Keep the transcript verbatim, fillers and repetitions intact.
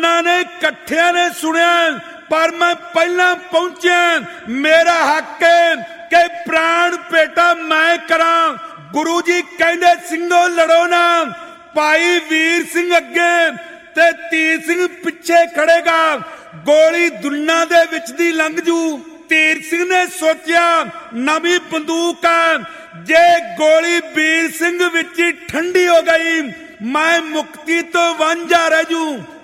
दुना ने कट्ठिया ने सुनिया पर मैं पहला पहुंचा। मेरा हक है कि प्राण पेटा मैं करा। गुरु जी कहंदे सिंघो लड़ो ना। भाई वीर सिंह अगे ते तीर सिंह पिछे खड़ेगा। गोली दुना दे विच दी लंघ जू। तीर सिंह ने सोचा नवी बंदूक है, जे गोली वीर सिंह विच ठंडी हो गई मैं मुक्ति तो वांझा रह जू।